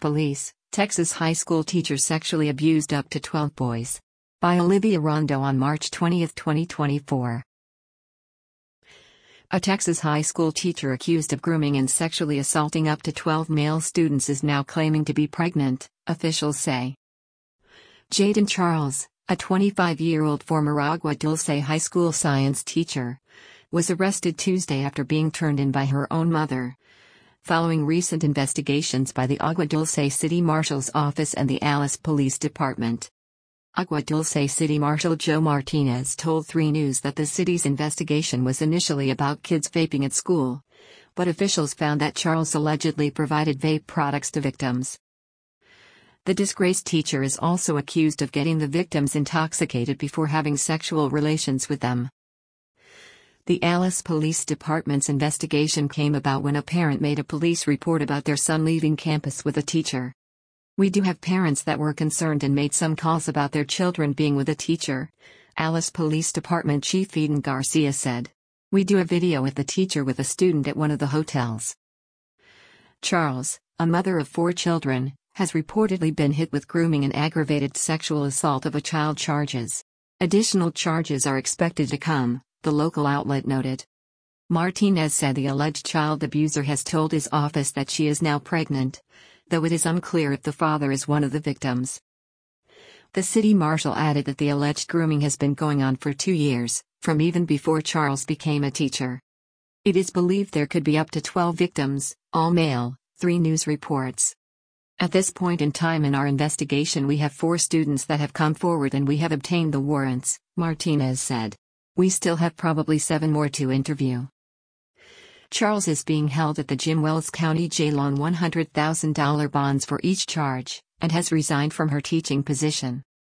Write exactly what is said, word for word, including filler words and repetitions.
Police, Texas high school teacher sexually abused up to twelve boys. By Olivia Rondo on March twentieth, twenty twenty-four. A Texas high school teacher accused of grooming and sexually assaulting up to twelve male students is now claiming to be pregnant, officials say. Jaden Charles, a twenty-five-year-old former Agua Dulce High School science teacher, was arrested Tuesday after being turned in by her own mother, following recent investigations by the Agua Dulce City Marshal's Office and the Alice Police Department. Agua Dulce City Marshal Joe Martinez told three News that the city's investigation was initially about kids vaping at school, but officials found that Charles allegedly provided vape products to victims. The disgraced teacher is also accused of getting the victims intoxicated before having sexual relations with them. The Alice Police Department's investigation came about when a parent made a police report about their son leaving campus with a teacher. "We do have parents that were concerned and made some calls about their children being with a teacher," Alice Police Department Chief Eden Garcia said. "We do a video with the teacher with a student at one of the hotels." Charles, a mother of four children, has reportedly been hit with grooming and aggravated sexual assault of a child charges. Additional charges are expected to come, the local outlet noted. Martinez said the alleged child abuser has told his office that she is now pregnant, though it is unclear if the father is one of the victims. The city marshal added that the alleged grooming has been going on for two years, from even before Charles became a teacher. It is believed there could be up to twelve victims, all male, three News reports. "At this point in time in our investigation we have four students that have come forward and we have obtained the warrants," Martinez said. "We still have probably seven more to interview." Charles is being held at the Jim Wells County Jail on one hundred thousand dollars bonds for each charge, and has resigned from her teaching position.